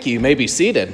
Thank you. You may be seated.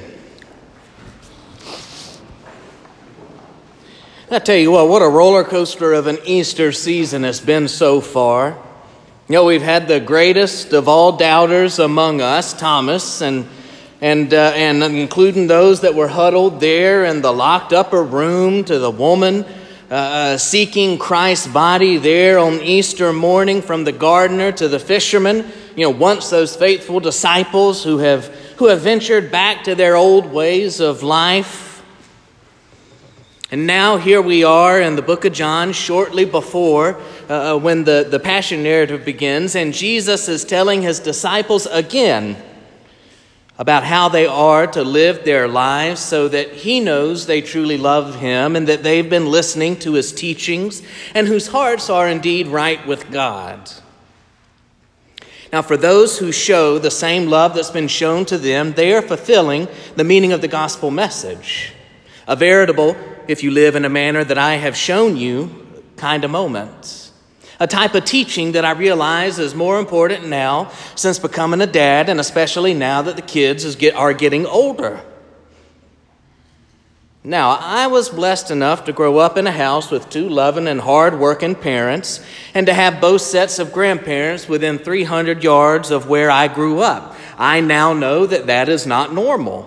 I tell you what a roller coaster of an Easter season it's been so far. You know, we've had the greatest of all doubters among us, Thomas, and including those that were huddled there in the locked upper room, to the woman seeking Christ's body there on Easter morning, from the gardener to the fisherman. You know, once those faithful disciples who have ventured back to their old ways of life. And now here we are in the book of John, shortly before when the Passion narrative begins, and Jesus is telling his disciples again about how they are to live their lives so that he knows they truly love him and that they've been listening to his teachings and whose hearts are indeed right with God. Now, for those who show the same love that's been shown to them, they are fulfilling the meaning of the gospel message. A veritable, if you live in a manner that I have shown you, kind of moment. A type of teaching that I realize is more important now since becoming a dad, and especially now that the kids are getting older. Now, I was blessed enough to grow up in a house with two loving and hard-working parents and to have both sets of grandparents within 300 yards of where I grew up. I now know that that is not normal.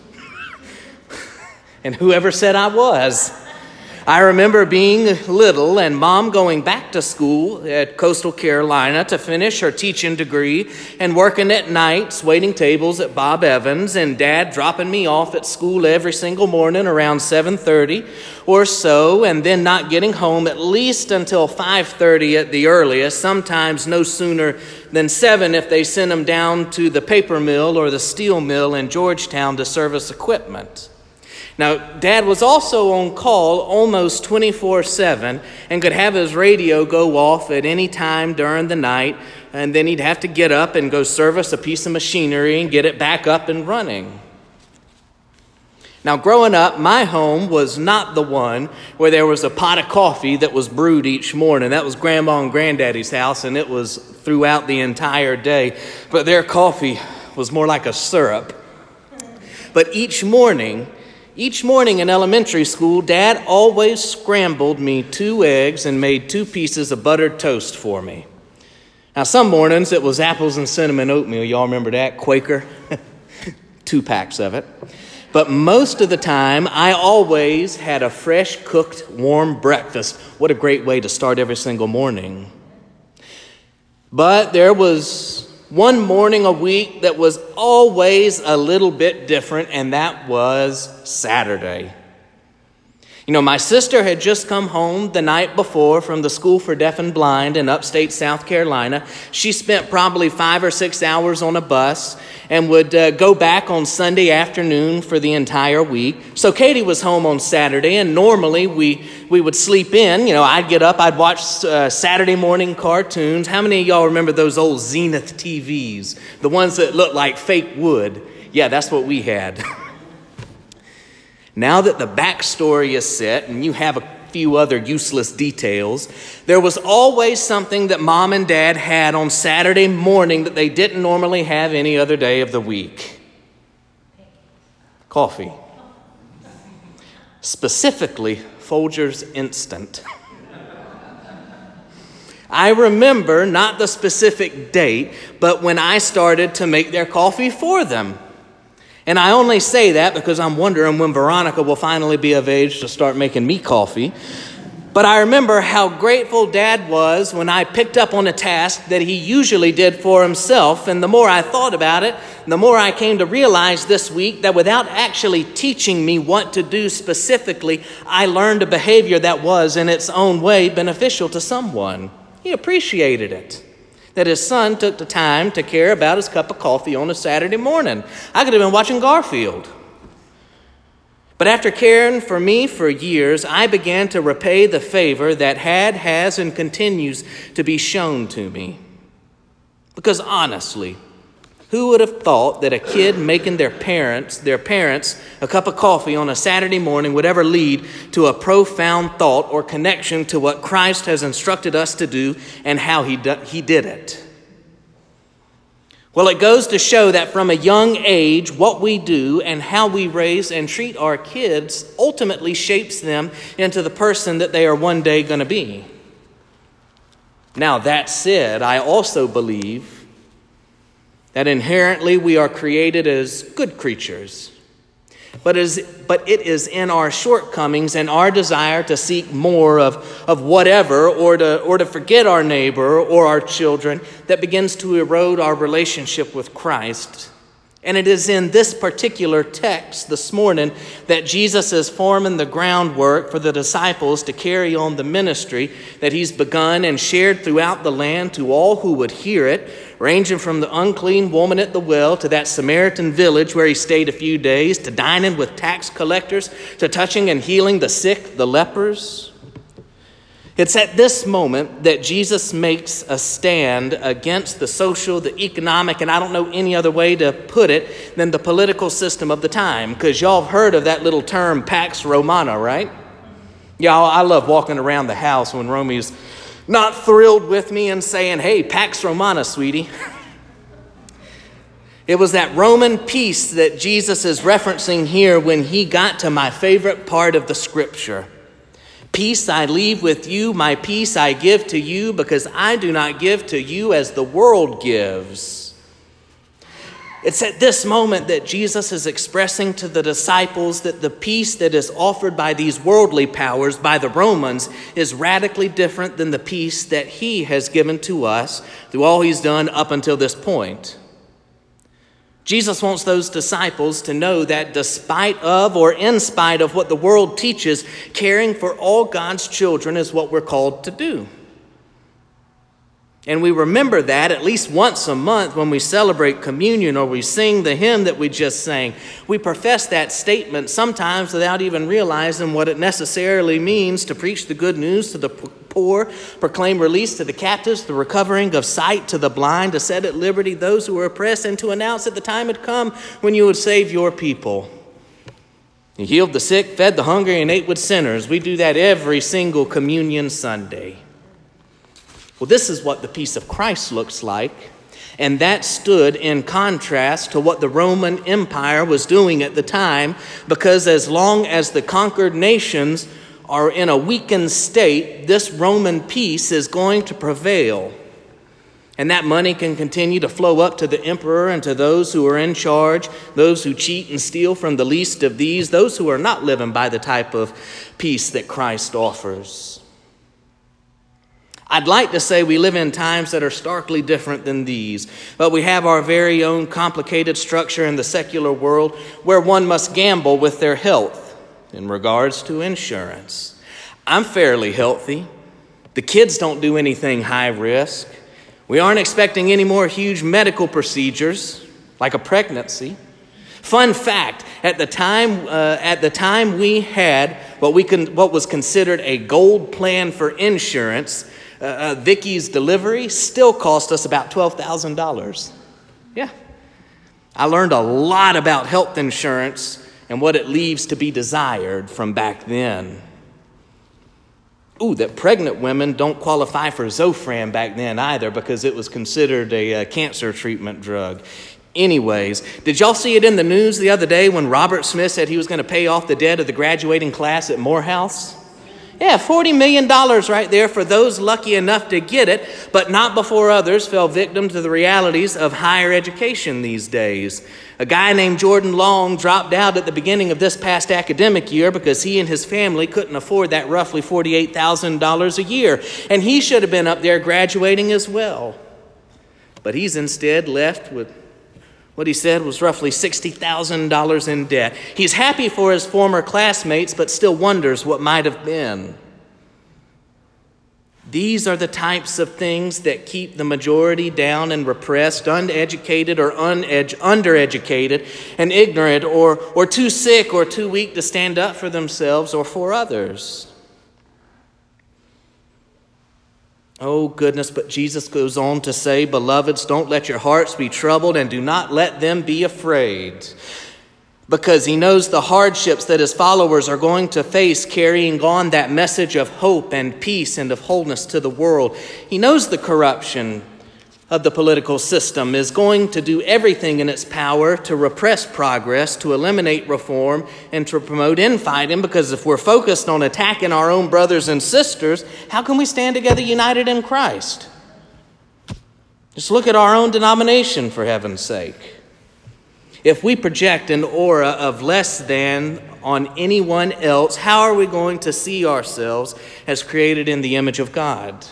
And whoever said I was. I remember being little and Mom going back to school at Coastal Carolina to finish her teaching degree and working at nights, waiting tables at Bob Evans, and Dad dropping me off at school every single morning around 7:30 or so, and then not getting home at least until 5:30 at the earliest, sometimes no sooner than 7 if they sent him down to the paper mill or the steel mill in Georgetown to service equipment. Now, Dad was also on call almost 24/7 and could have his radio go off at any time during the night, and then he'd have to get up and go service a piece of machinery and get it back up and running. Now, growing up, my home was not the one where there was a pot of coffee that was brewed each morning. That was Grandma and Granddaddy's house, and it was throughout the entire day. But their coffee was more like a syrup. But each morning in elementary school, Dad always scrambled me 2 eggs and made 2 pieces of buttered toast for me. Now, some mornings it was apples and cinnamon oatmeal. Y'all remember that? Quaker? 2 packs of it. But most of the time, I always had a fresh cooked warm breakfast. What a great way to start every single morning. But there was one morning a week that was always a little bit different, and that was Saturday. You know, my sister had just come home the night before from the School for Deaf and Blind in upstate South Carolina. She spent probably 5 or 6 hours on a bus and would go back on Sunday afternoon for the entire week. So Katie was home on Saturday, and normally we would sleep in. You know, I'd get up, I'd watch Saturday morning cartoons. How many of y'all remember those old Zenith TVs? The ones that looked like fake wood? Yeah, that's what we had. Now that the backstory is set and you have a few other useless details, there was always something that Mom and Dad had on Saturday morning that they didn't normally have any other day of the week. Coffee. Specifically, Folgers Instant. I remember not the specific date, but when I started to make their coffee for them. And I only say that because I'm wondering when Veronica will finally be of age to start making me coffee. But I remember how grateful Dad was when I picked up on a task that he usually did for himself. And the more I thought about it, the more I came to realize this week that without actually teaching me what to do specifically, I learned a behavior that was in its own way beneficial to someone. He appreciated it. That his son took the time to care about his cup of coffee on a Saturday morning. I could have been watching Garfield. But after caring for me for years, I began to repay the favor that has, and continues to be shown to me. Because honestly, who would have thought that a kid making their parents a cup of coffee on a Saturday morning would ever lead to a profound thought or connection to what Christ has instructed us to do and how he did it? Well, it goes to show that from a young age, what we do and how we raise and treat our kids ultimately shapes them into the person that they are one day going to be. Now, that said, I also believe that inherently we are created as good creatures. But it is in our shortcomings and our desire to seek more of whatever or to forget our neighbor or our children that begins to erode our relationship with Christ. And it is in this particular text this morning that Jesus is forming the groundwork for the disciples to carry on the ministry that he's begun and shared throughout the land to all who would hear it, ranging from the unclean woman at the well to that Samaritan village where he stayed a few days, to dining with tax collectors, to touching and healing the sick, the lepers. It's at this moment that Jesus makes a stand against the social, the economic, and I don't know any other way to put it than the political system of the time. Because y'all have heard of that little term, Pax Romana, right? Y'all, I love walking around the house when Romy's not thrilled with me and saying, "Hey, Pax Romana, sweetie." It was that Roman peace that Jesus is referencing here when he got to my favorite part of the scripture. "Peace I leave with you, my peace I give to you, because I do not give to you as the world gives." It's at this moment that Jesus is expressing to the disciples that the peace that is offered by these worldly powers, by the Romans, is radically different than the peace that he has given to us through all he's done up until this point. Jesus wants those disciples to know that despite of or in spite of what the world teaches, caring for all God's children is what we're called to do. And we remember that at least once a month when we celebrate communion or we sing the hymn that we just sang. We profess that statement sometimes without even realizing what it necessarily means to preach the good news to the poor, proclaim release to the captives, the recovering of sight to the blind, to set at liberty those who are oppressed, and to announce that the time had come when you would save your people. You healed the sick, fed the hungry, and ate with sinners. We do that every single communion Sunday. Well, this is what the peace of Christ looks like, and that stood in contrast to what the Roman Empire was doing at the time, because as long as the conquered nations are in a weakened state, this Roman peace is going to prevail. And that money can continue to flow up to the emperor and to those who are in charge, those who cheat and steal from the least of these, those who are not living by the type of peace that Christ offers. I'd like to say we live in times that are starkly different than these, but we have our very own complicated structure in the secular world where one must gamble with their health in regards to insurance. I'm fairly healthy. The kids don't do anything high risk. We aren't expecting any more huge medical procedures like a pregnancy. Fun fact, at the time we had what was considered a gold plan for insurance, Vicky's delivery still cost us about $12,000. Yeah. I learned a lot about health insurance and what it leaves to be desired from back then. That pregnant women don't qualify for Zofran back then either, because it was considered a cancer treatment drug. Anyways, did y'all see it in the news the other day when Robert Smith said he was going to pay off the debt of the graduating class at Morehouse? Yeah, $40 million right there for those lucky enough to get it, but not before others fell victim to the realities of higher education these days. A guy named Jordan Long dropped out at the beginning of this past academic year because he and his family couldn't afford that roughly $48,000 a year, and he should have been up there graduating as well. But he's instead left with what he said was roughly $60,000 in debt. He's happy for his former classmates, but still wonders what might have been. These are the types of things that keep the majority down and repressed, uneducated or undereducated, and ignorant, or too sick or too weak to stand up for themselves or for others. Oh, goodness, but Jesus goes on to say, "Beloveds, don't let your hearts be troubled, and do not let them be afraid." Because he knows the hardships that his followers are going to face carrying on that message of hope and peace and of wholeness to the world. He knows the corruption of the political system is going to do everything in its power to repress progress, to eliminate reform, and to promote infighting, because if we're focused on attacking our own brothers and sisters, how can we stand together united in Christ? Just look at our own denomination, for heaven's sake. If we project an aura of less than on anyone else, how are we going to see ourselves as created in the image of God?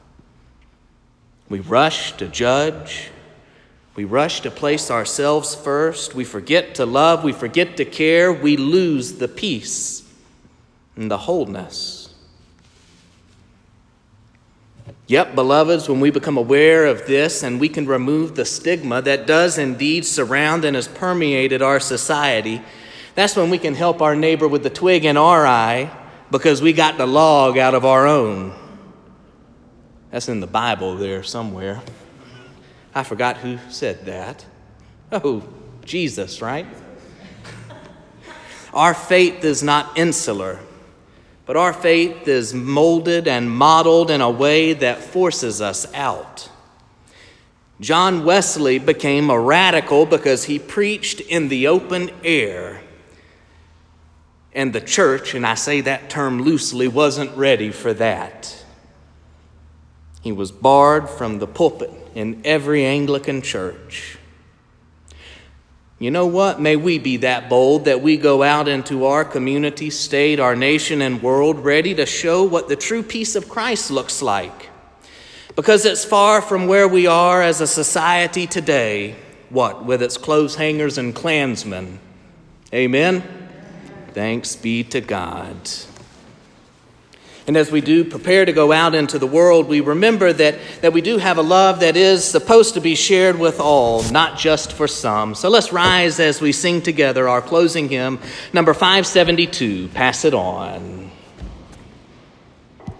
We rush to judge. We rush to place ourselves first. We forget to love. We forget to care. We lose the peace and the wholeness. Yep, beloveds, when we become aware of this and we can remove the stigma that does indeed surround and has permeated our society, that's when we can help our neighbor with the twig in our eye because we got the log out of our own. That's in the Bible there somewhere. I forgot who said that. Oh, Jesus, right? Our faith is not insular, but our faith is molded and modeled in a way that forces us out. John Wesley became a radical because he preached in the open air. And the church, and I say that term loosely, wasn't ready for that. He was barred from the pulpit in every Anglican church. You know what? May we be that bold that we go out into our community, state, our nation, and world ready to show what the true peace of Christ looks like. Because it's far from where we are as a society today, with its clothes hangers and Klansmen. Amen? Thanks be to God. And as we do prepare to go out into the world, we remember that we do have a love that is supposed to be shared with all, not just for some. So let's rise as we sing together our closing hymn, number 572, Pass It On.